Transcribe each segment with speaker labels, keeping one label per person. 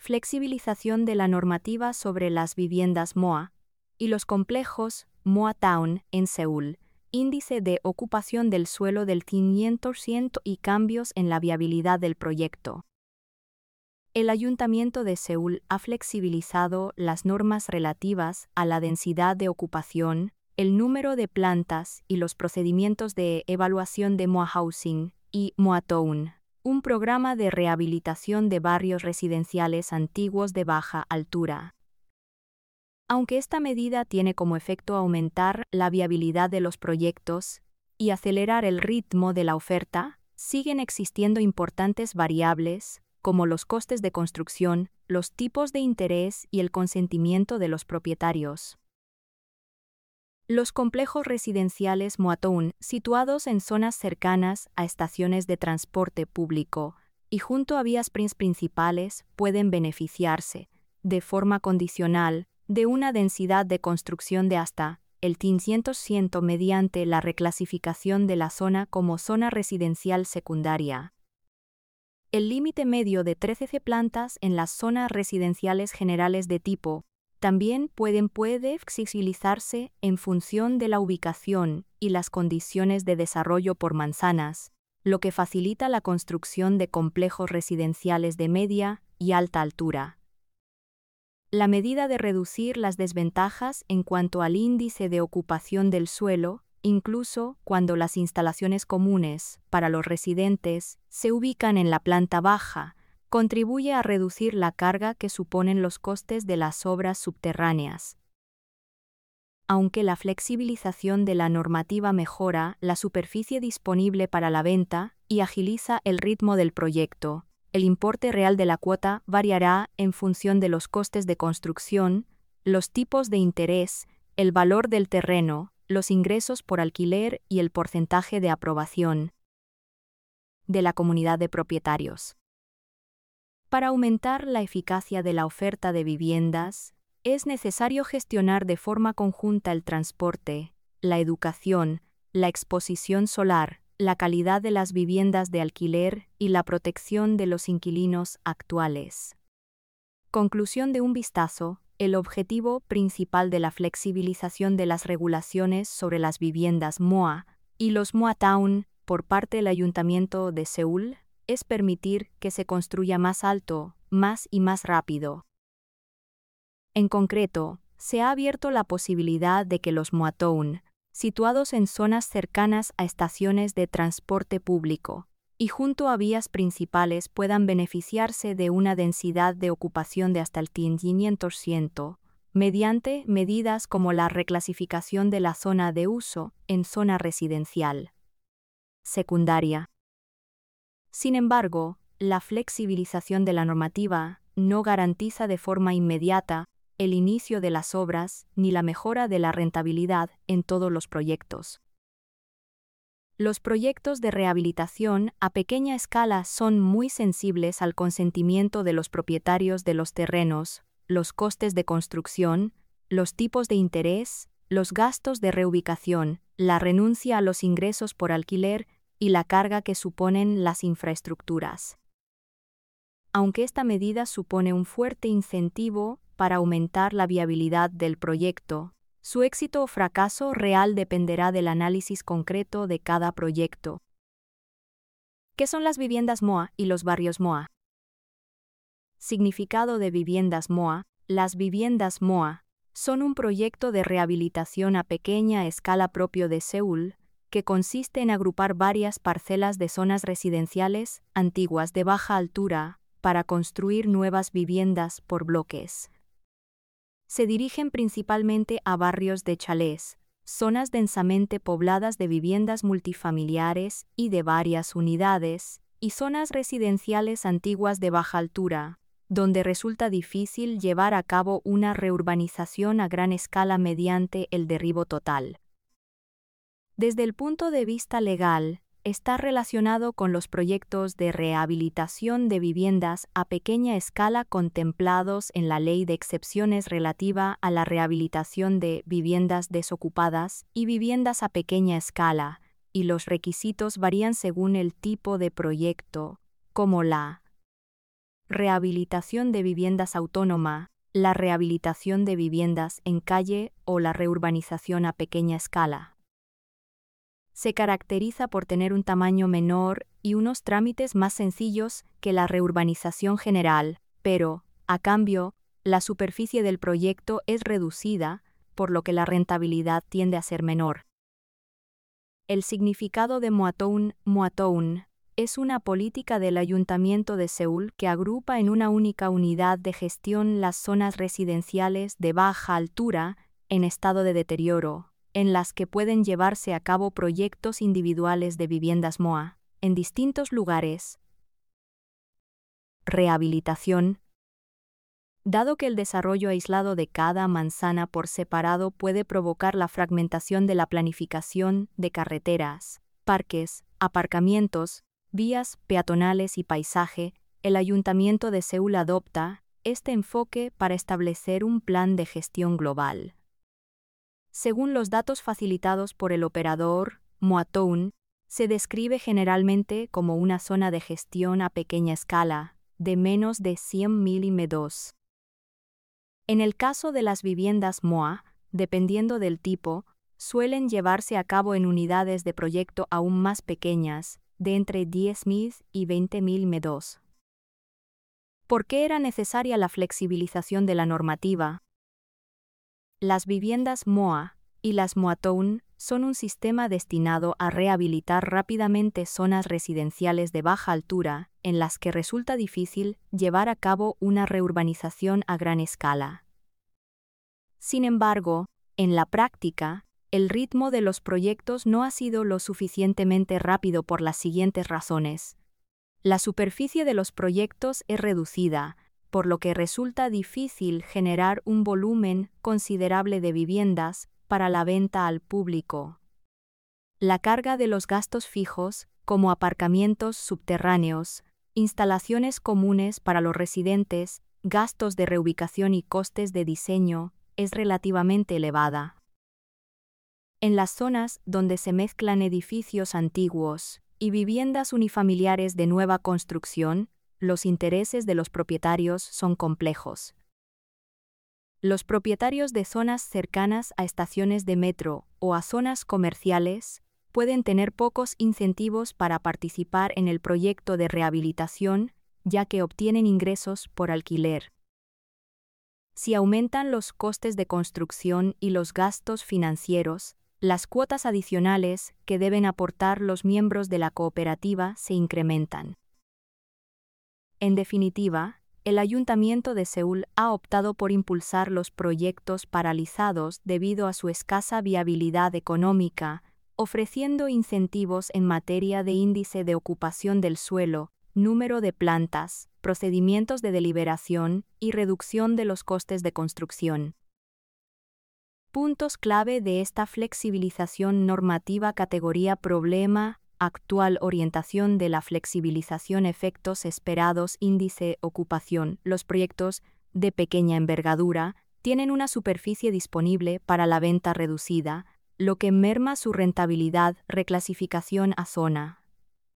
Speaker 1: flexibilización de la normativa sobre las viviendas MOA, y los complejos MOA Town en Seúl, índice de ocupación del suelo del 500% y cambios en la viabilidad del proyecto. El Ayuntamiento de Seúl ha flexibilizado las normas relativas a la densidad de ocupación, el número de plantas y los procedimientos de evaluación de MOA Housing y MOA Town, un programa de rehabilitación de barrios residenciales antiguos de baja altura. Aunque esta medida tiene como efecto aumentar la viabilidad de los proyectos y acelerar el ritmo de la oferta, siguen existiendo importantes variables, como los costes de construcción, los tipos de interés y el consentimiento de los propietarios. Los complejos residenciales MOA Town, situados en zonas cercanas a estaciones de transporte público y junto a vías principales, pueden beneficiarse, de forma condicional, de una densidad de construcción de hasta el 500% mediante la reclasificación de la zona como zona residencial secundaria. El límite medio de 13 plantas en las zonas residenciales generales de tipo también puede flexibilizarse en función de la ubicación y las condiciones de desarrollo por manzanas, lo que facilita la construcción de complejos residenciales de media y alta altura. La medida de reducir las desventajas en cuanto al índice de ocupación del suelo, incluso cuando las instalaciones comunes para los residentes se ubican en la planta baja, contribuye a reducir la carga que suponen los costes de las obras subterráneas. Aunque la flexibilización de la normativa mejora la superficie disponible para la venta y agiliza el ritmo del proyecto, el importe real de la cuota variará en función de los costes de construcción, los tipos de interés, el valor del terreno, los ingresos por alquiler y el porcentaje de aprobación de la comunidad de propietarios. Para aumentar la eficacia de la oferta de viviendas, es necesario gestionar de forma conjunta el transporte, la educación, la exposición solar, la calidad de las viviendas de alquiler y la protección de los inquilinos actuales. Conclusión de un vistazo. El objetivo principal de la flexibilización de las regulaciones sobre las viviendas MOA y los MOA Town por parte del Ayuntamiento de Seúl es permitir que se construya más alto, más y más rápido. En concreto, se ha abierto la posibilidad de que los MOA Town, situados en zonas cercanas a estaciones de transporte público y junto a vías principales, puedan beneficiarse de una densidad de ocupación de hasta el 500%, mediante medidas como la reclasificación de la zona de uso en zona residencial secundaria. Sin embargo, la flexibilización de la normativa no garantiza de forma inmediata el inicio de las obras ni la mejora de la rentabilidad en todos los proyectos. Los proyectos de rehabilitación a pequeña escala son muy sensibles al consentimiento de los propietarios de los terrenos, los costes de construcción, los tipos de interés, los gastos de reubicación, la renuncia a los ingresos por alquiler y la carga que suponen las infraestructuras. Aunque esta medida supone un fuerte incentivo para aumentar la viabilidad del proyecto, su éxito o fracaso real dependerá del análisis concreto de cada proyecto. ¿Qué son las viviendas MOA y los barrios MOA? Significado de viviendas MOA. Las viviendas MOA son un proyecto de rehabilitación a pequeña escala propio de Seúl, que consiste en agrupar varias parcelas de zonas residenciales antiguas de baja altura para construir nuevas viviendas por bloques. Se dirigen principalmente a barrios de chalés, zonas densamente pobladas de viviendas multifamiliares y de varias unidades, y zonas residenciales antiguas de baja altura, donde resulta difícil llevar a cabo una reurbanización a gran escala mediante el derribo total. Desde el punto de vista legal, está relacionado con los proyectos de rehabilitación de viviendas a pequeña escala contemplados en la Ley de Excepciones relativa a la rehabilitación de viviendas desocupadas y viviendas a pequeña escala, y los requisitos varían según el tipo de proyecto, como la rehabilitación de viviendas autónoma, la rehabilitación de viviendas en calle o la reurbanización a pequeña escala. Se caracteriza por tener un tamaño menor y unos trámites más sencillos que la reurbanización general, pero, a cambio, la superficie del proyecto es reducida, por lo que la rentabilidad tiende a ser menor. El significado de Moatown es una política del Ayuntamiento de Seúl que agrupa en una única unidad de gestión las zonas residenciales de baja altura en estado de deterioro, en las que pueden llevarse a cabo proyectos individuales de viviendas MOA, en distintos lugares. Rehabilitación. Dado que el desarrollo aislado de cada manzana por separado puede provocar la fragmentación de la planificación de carreteras, parques, aparcamientos, vías peatonales y paisaje, el Ayuntamiento de Seúl adopta este enfoque para establecer un plan de gestión global. Según los datos facilitados por el operador, Moatown se describe generalmente como una zona de gestión a pequeña escala, de menos de 100.000 m2. En el caso de las viviendas MOA, dependiendo del tipo, suelen llevarse a cabo en unidades de proyecto aún más pequeñas, de entre 10.000 y 20.000 m2. ¿Por qué era necesaria la flexibilización de la normativa? Las viviendas MOA y las Moatown son un sistema destinado a rehabilitar rápidamente zonas residenciales de baja altura en las que resulta difícil llevar a cabo una reurbanización a gran escala. Sin embargo, en la práctica, el ritmo de los proyectos no ha sido lo suficientemente rápido por las siguientes razones. La superficie de los proyectos es reducida, por lo que resulta difícil generar un volumen considerable de viviendas para la venta al público. La carga de los gastos fijos, como aparcamientos subterráneos, instalaciones comunes para los residentes, gastos de reubicación y costes de diseño, es relativamente elevada. En las zonas donde se mezclan edificios antiguos y viviendas unifamiliares de nueva construcción, los intereses de los propietarios son complejos. Los propietarios de zonas cercanas a estaciones de metro o a zonas comerciales pueden tener pocos incentivos para participar en el proyecto de rehabilitación, ya que obtienen ingresos por alquiler. Si aumentan los costes de construcción y los gastos financieros, las cuotas adicionales que deben aportar los miembros de la cooperativa se incrementan. En definitiva, el Ayuntamiento de Seúl ha optado por impulsar los proyectos paralizados debido a su escasa viabilidad económica, ofreciendo incentivos en materia de índice de ocupación del suelo, número de plantas, procedimientos de deliberación y reducción de los costes de construcción. Puntos clave de esta flexibilización normativa. Categoría problema. Actual orientación de la flexibilización. Efectos esperados. Índice ocupación. Los proyectos de pequeña envergadura tienen una superficie disponible para la venta reducida, lo que merma su rentabilidad. Reclasificación a zona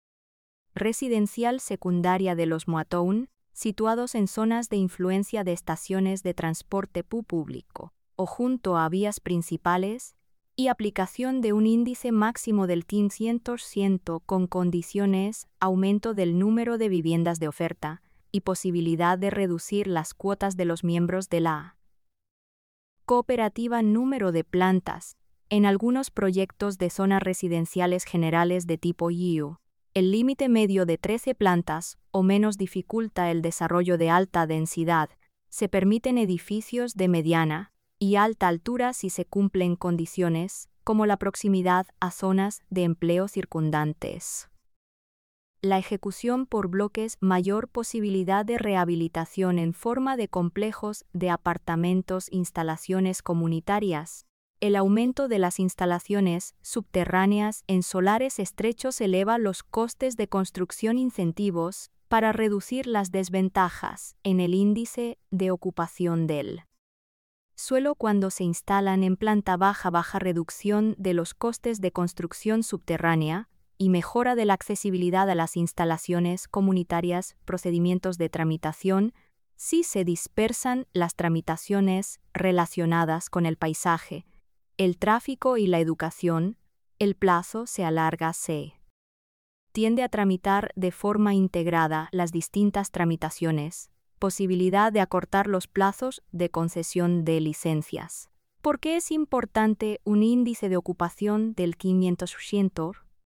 Speaker 1: residencial secundaria de los Moatown, situados en zonas de influencia de estaciones de transporte público o junto a vías principales, y aplicación de un índice máximo del 100% con condiciones, aumento del número de viviendas de oferta y posibilidad de reducir las cuotas de los miembros de la cooperativa. Número de plantas. En algunos proyectos de zonas residenciales generales de tipo IU, el límite medio de 13 plantas o menos dificulta el desarrollo de alta densidad. Se permiten edificios de mediana y alta altura si se cumplen condiciones, como la proximidad a zonas de empleo circundantes. La ejecución por bloques. Mayor posibilidad de rehabilitación en forma de complejos de apartamentos. Instalaciones comunitarias. El aumento de las instalaciones subterráneas en solares estrechos eleva los costes de construcción. Incentivos para reducir las desventajas en el índice de ocupación del suelo cuando se instalan en planta baja. Baja reducción de los costes de construcción subterránea. y mejora de la accesibilidad a las instalaciones comunitarias, procedimientos de tramitación, si se dispersan las tramitaciones relacionadas con el paisaje, el tráfico y la educación, el plazo se alarga. Se tiende a tramitar de forma integrada las distintas tramitaciones, posibilidad de acortar los plazos de concesión de licencias. ¿Por qué es importante un índice de ocupación del 500%?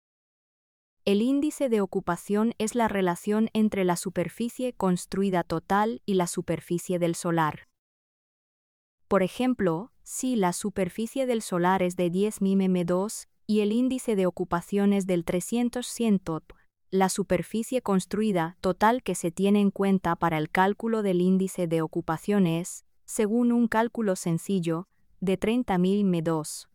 Speaker 1: El índice de ocupación es la relación entre la superficie construida total y la superficie del solar. Por ejemplo, si la superficie del solar es de 10 mm2 y el índice de ocupación es del 300%, la superficie construida total que se tiene en cuenta para el cálculo del índice de ocupación es, según un cálculo sencillo, de 30.000 m2.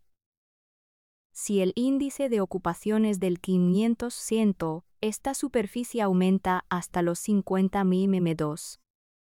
Speaker 1: Si el índice de ocupación es del 500%, esta superficie aumenta hasta los 50.000 m2.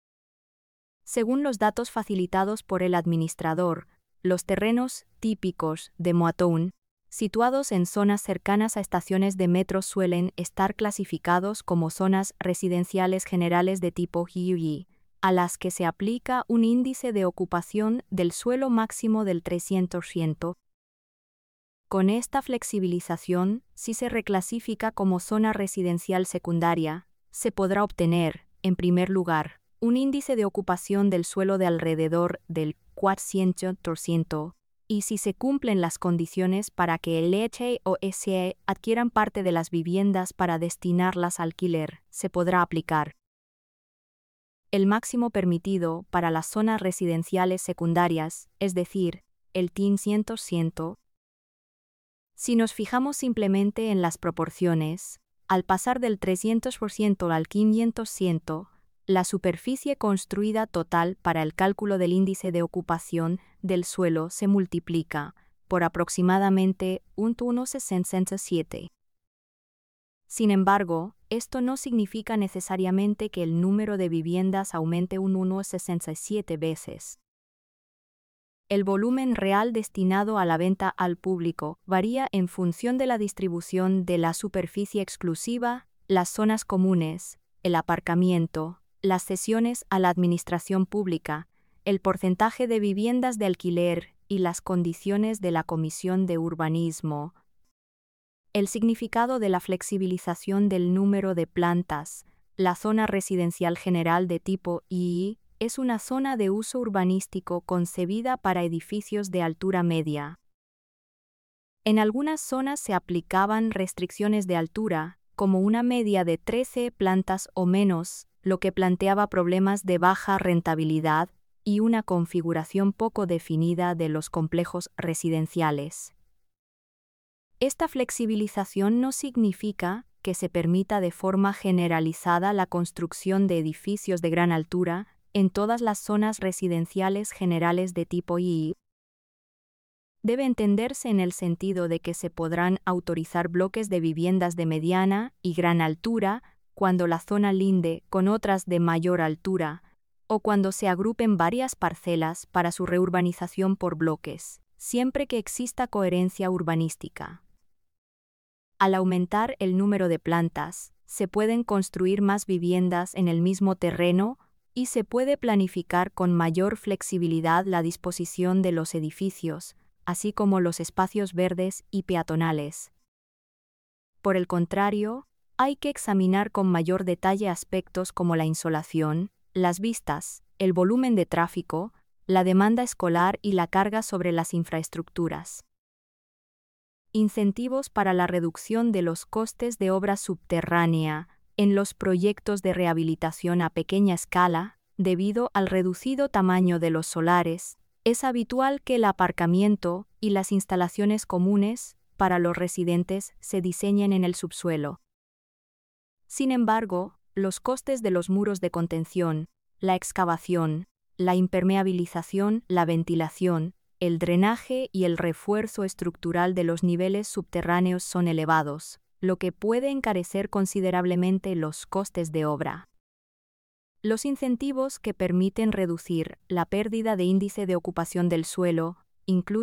Speaker 1: Según los datos facilitados por el administrador, los terrenos típicos de Moa Town, situados en zonas cercanas a estaciones de metro, suelen estar clasificados como zonas residenciales generales de tipo HUI, a las que se aplica un índice de ocupación del suelo máximo del 300%. Con esta flexibilización, si se reclasifica como zona residencial secundaria, se podrá obtener, en primer lugar, un índice de ocupación del suelo de alrededor del 400%, y si se cumplen las condiciones para que el HOSE adquieran parte de las viviendas para destinarlas a alquiler, se podrá aplicar el máximo permitido para las zonas residenciales secundarias, es decir, el 100%. Si nos fijamos simplemente en las proporciones, al pasar del 300% al 500%, la superficie construida total para el cálculo del índice de ocupación del suelo se multiplica por aproximadamente 1,67. Sin embargo, esto no significa necesariamente que el número de viviendas aumente 1,67 veces. El volumen real destinado a la venta al público varía en función de la distribución de la superficie exclusiva, las zonas comunes, el aparcamiento, las cesiones a la administración pública, el porcentaje de viviendas de alquiler y las condiciones de la Comisión de Urbanismo. El significado de la flexibilización del número de plantas. La zona residencial general de tipo II es una zona de uso urbanístico concebida para edificios de altura media. En algunas zonas se aplicaban restricciones de altura, como una media de 13 plantas o menos, lo que planteaba problemas de baja rentabilidad y una configuración poco definida de los complejos residenciales. Esta flexibilización no significa que se permita de forma generalizada la construcción de edificios de gran altura en todas las zonas residenciales generales de tipo II. Debe entenderse en el sentido de que se podrán autorizar bloques de viviendas de mediana y gran altura cuando la zona linde con otras de mayor altura, o cuando se agrupen varias parcelas para su reurbanización por bloques, siempre que exista coherencia urbanística. Al aumentar el número de plantas, se pueden construir más viviendas en el mismo terreno y se puede planificar con mayor flexibilidad la disposición de los edificios, así como los espacios verdes y peatonales. Por el contrario, hay que examinar con mayor detalle aspectos como la insolación, las vistas, el volumen de tráfico, la demanda escolar y la carga sobre las infraestructuras. Incentivos para la reducción de los costes de obra subterránea en los proyectos de rehabilitación a pequeña escala, debido al reducido tamaño de los solares. Es habitual que el aparcamiento y las instalaciones comunes para los residentes se diseñen en el subsuelo. Sin embargo, los costes de los muros de contención, la excavación, la impermeabilización, la ventilación, el drenaje y el refuerzo estructural de los niveles subterráneos son elevados, lo que puede encarecer considerablemente los costes de obra. Los incentivos que permiten reducir la pérdida de índice de ocupación del suelo, incluso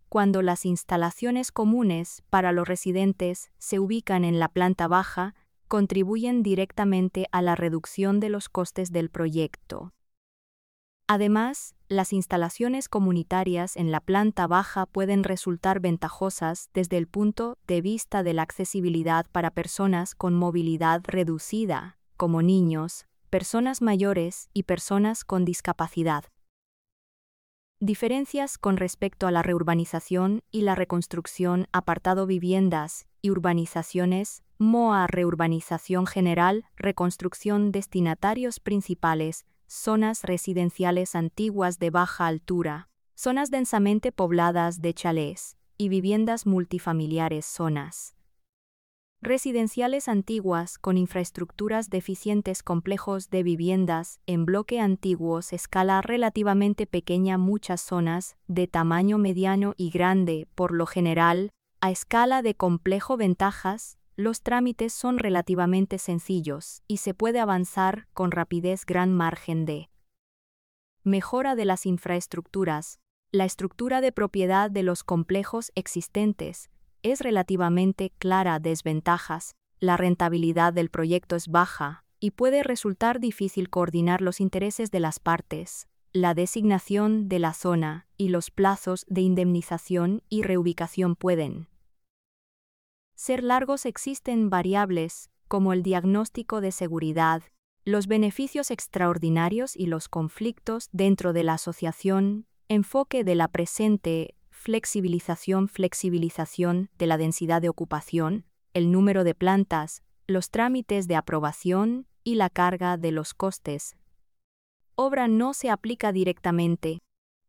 Speaker 1: Cuando las instalaciones comunes para los residentes se ubican en la planta baja, contribuyen directamente a la reducción de los costes del proyecto. Además, las instalaciones comunitarias en la planta baja pueden resultar ventajosas desde el punto de vista de la accesibilidad para personas con movilidad reducida, como niños, personas mayores y personas con discapacidad. Diferencias con respecto a la reurbanización y la reconstrucción. Apartado viviendas y urbanizaciones. MOA: reurbanización general, reconstrucción. Destinatarios principales: zonas residenciales antiguas de baja altura, zonas densamente pobladas de chalés y viviendas multifamiliares. Zonas residenciales antiguas con infraestructuras deficientes. Complejos de viviendas en bloque antiguos. Escala relativamente pequeña. Muchas zonas de tamaño mediano y grande, por lo general, a escala de complejo. Ventajas: los trámites son relativamente sencillos y se puede avanzar con rapidez. Gran margen de mejora de las infraestructuras. La estructura de propiedad de los complejos existentes es relativamente clara. Desventajas: la rentabilidad del proyecto es baja y puede resultar difícil coordinar los intereses de las partes. La designación de la zona y los plazos de indemnización y reubicación pueden ser largos. Existen variables como el diagnóstico de seguridad, los beneficios extraordinarios y los conflictos dentro de la asociación. Enfoque de la presente: flexibilización de la densidad de ocupación, el número de plantas, los trámites de aprobación y la carga de los costes. Obra: no se aplica directamente.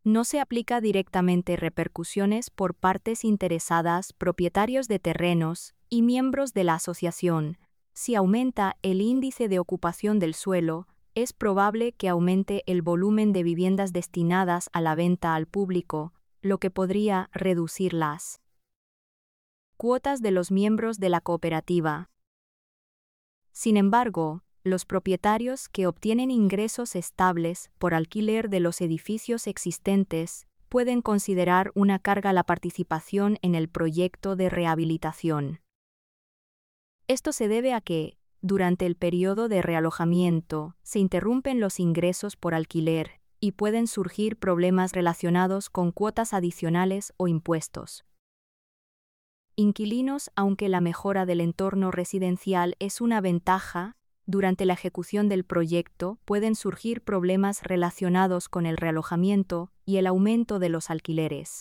Speaker 1: Repercusiones por partes interesadas, propietarios de terrenos y miembros de la asociación. Si aumenta el índice de ocupación del suelo, es probable que aumente el volumen de viviendas destinadas a la venta al público, lo que podría reducir las cuotas de los miembros de la cooperativa. Sin embargo, los propietarios que obtienen ingresos estables por alquiler de los edificios existentes pueden considerar una carga la participación en el proyecto de rehabilitación. Esto se debe a que, durante el periodo de realojamiento, se interrumpen los ingresos por alquiler y pueden surgir problemas relacionados con cuotas adicionales o impuestos. Inquilinos: aunque la mejora del entorno residencial es una ventaja, durante la ejecución del proyecto pueden surgir problemas relacionados con el realojamiento y el aumento de los alquileres.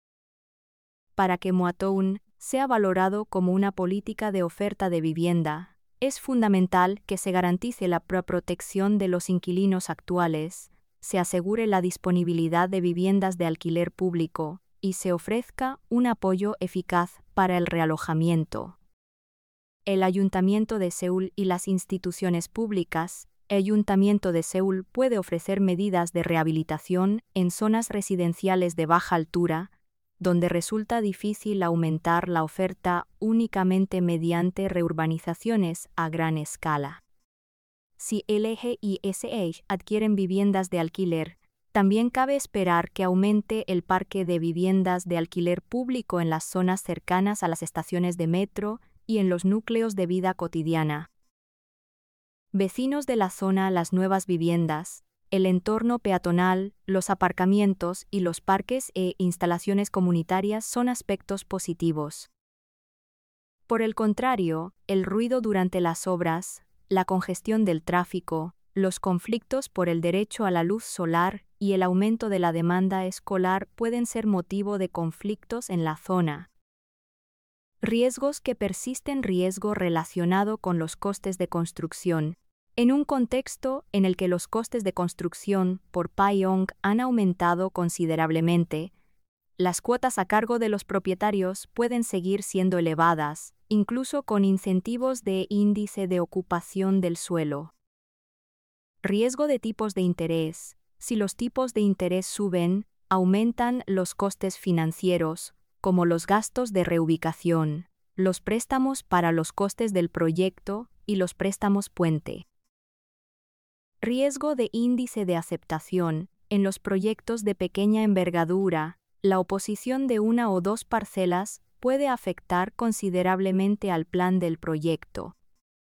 Speaker 1: Para que MOA Town sea valorado como una política de oferta de vivienda, es fundamental que se garantice la protección de los inquilinos actuales, se asegure la disponibilidad de viviendas de alquiler público y se ofrezca un apoyo eficaz para el realojamiento. El Ayuntamiento de Seúl y las instituciones públicas. El Ayuntamiento de Seúl puede ofrecer medidas de rehabilitación en zonas residenciales de baja altura, donde resulta difícil aumentar la oferta únicamente mediante reurbanizaciones a gran escala. Si LG y SH adquieren viviendas de alquiler, también cabe esperar que aumente el parque de viviendas de alquiler público en las zonas cercanas a las estaciones de metro y en los núcleos de vida cotidiana. Vecinos de la zona. Las nuevas viviendas, el entorno peatonal, los aparcamientos y los parques e instalaciones comunitarias son aspectos positivos. Por el contrario, el ruido durante las obras, la congestión del tráfico, los conflictos por el derecho a la luz solar y el aumento de la demanda escolar pueden ser motivo de conflictos en la zona. Riesgos que persisten. Riesgo relacionado con los costes de construcción. En un contexto en el que los costes de construcción por Payong han aumentado considerablemente, las cuotas a cargo de los propietarios pueden seguir siendo elevadas, incluso con incentivos de índice de ocupación del suelo. Riesgo de tipos de interés. Si los tipos de interés suben, aumentan los costes financieros, como los gastos de reubicación, los préstamos para los costes del proyecto y los préstamos puente. Riesgo de índice de aceptación. En los proyectos de pequeña envergadura, la oposición de una o dos parcelas puede afectar considerablemente al plan del proyecto.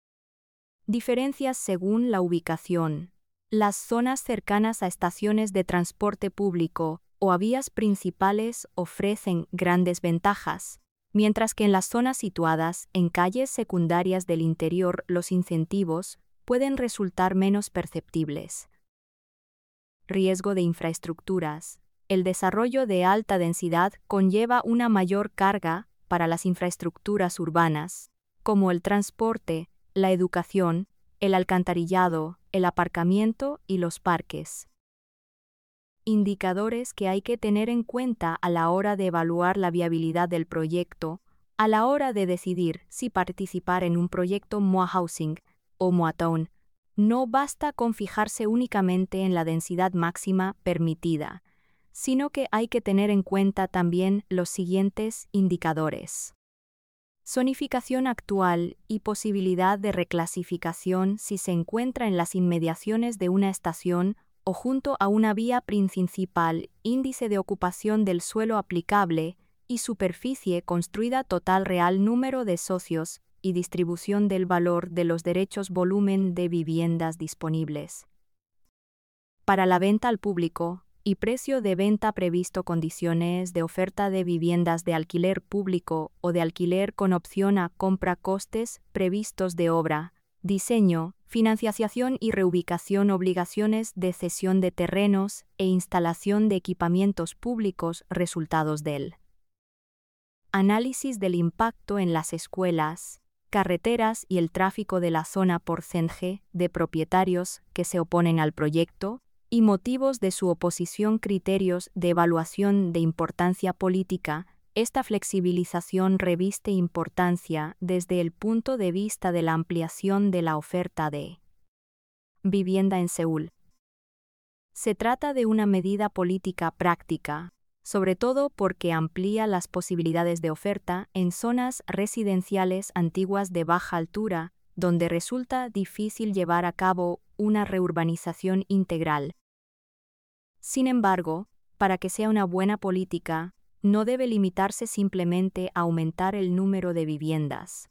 Speaker 1: Diferencias según la ubicación. Las zonas cercanas a estaciones de transporte público o a vías principales ofrecen grandes ventajas, mientras que en las zonas situadas en calles secundarias del interior los incentivos pueden resultar menos perceptibles. Riesgo de infraestructuras. El desarrollo de alta densidad conlleva una mayor carga para las infraestructuras urbanas, como el transporte, la educación, el alcantarillado, el aparcamiento y los parques. Indicadores que hay que tener en cuenta a la hora de evaluar la viabilidad del proyecto, a la hora de decidir si participar en un proyecto MOA Housing o MOA Town. No basta con fijarse únicamente en la densidad máxima permitida, sino que hay que tener en cuenta también los siguientes indicadores. Zonificación actual y posibilidad de reclasificación si se encuentra en las inmediaciones de una estación o junto a una vía principal, índice de ocupación del suelo aplicable y superficie construida total real, número de socios y distribución del valor de los derechos, volumen de viviendas disponibles. Para la venta al público y precio de venta previsto, condiciones de oferta de viviendas de alquiler público o de alquiler con opción a compra, costes previstos de obra, diseño, financiación y reubicación, obligaciones de cesión de terrenos e instalación de equipamientos públicos, resultados del análisis del impacto en las escuelas, carreteras y el tráfico de la zona, porcentaje de propietarios que se oponen al proyecto y motivos de su oposición, criterios de evaluación de importancia política. Esta flexibilización reviste importancia desde el punto de vista de la ampliación de la oferta de vivienda en Seúl. Se trata de una medida política práctica, sobre todo porque amplía las posibilidades de oferta en zonas residenciales antiguas de baja altura, donde resulta difícil llevar a cabo una reurbanización integral. Sin embargo, para que sea una buena política, no debe limitarse simplemente a aumentar el número de viviendas.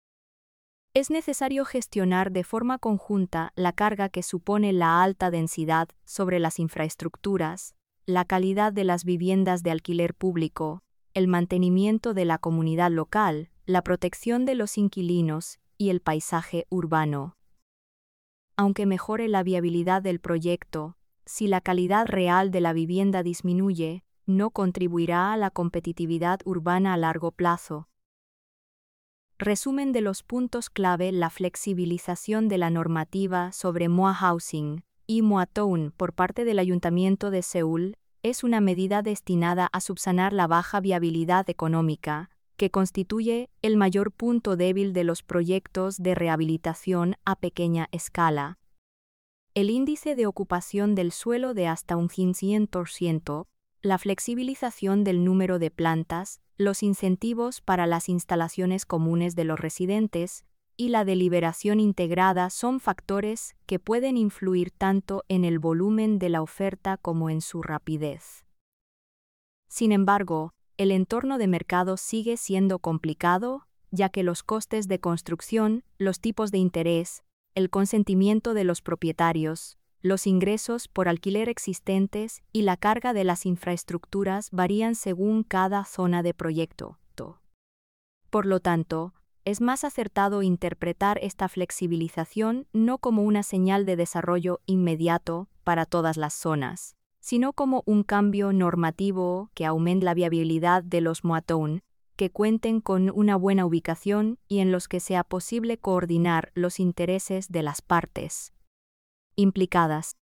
Speaker 1: Es necesario gestionar de forma conjunta la carga que supone la alta densidad sobre las infraestructuras, la calidad de las viviendas de alquiler público, el mantenimiento de la comunidad local, la protección de los inquilinos y el paisaje urbano. Aunque mejore la viabilidad del proyecto, si la calidad real de la vivienda disminuye, no contribuirá a la competitividad urbana a largo plazo. Resumen de los puntos clave: la flexibilización de la normativa sobre MOA Housing y MOA Town por parte del Ayuntamiento de Seúl es una medida destinada a subsanar la baja viabilidad económica, que constituye el mayor punto débil de los proyectos de rehabilitación a pequeña escala. El índice de ocupación del suelo de hasta un 100%, la flexibilización del número de plantas, los incentivos para las instalaciones comunes de los residentes y la deliberación integrada son factores que pueden influir tanto en el volumen de la oferta como en su rapidez. Sin embargo, el entorno de mercado sigue siendo complicado, ya que los costes de construcción, los tipos de interés, el consentimiento de los propietarios, los ingresos por alquiler existentes y la carga de las infraestructuras varían según cada zona de proyecto. Por lo tanto, es más acertado interpretar esta flexibilización no como una señal de desarrollo inmediato para todas las zonas, sino como un cambio normativo que aumente la viabilidad de los MOA Town, que cuenten con una buena ubicación y en los que sea posible coordinar los intereses de las partes implicadas.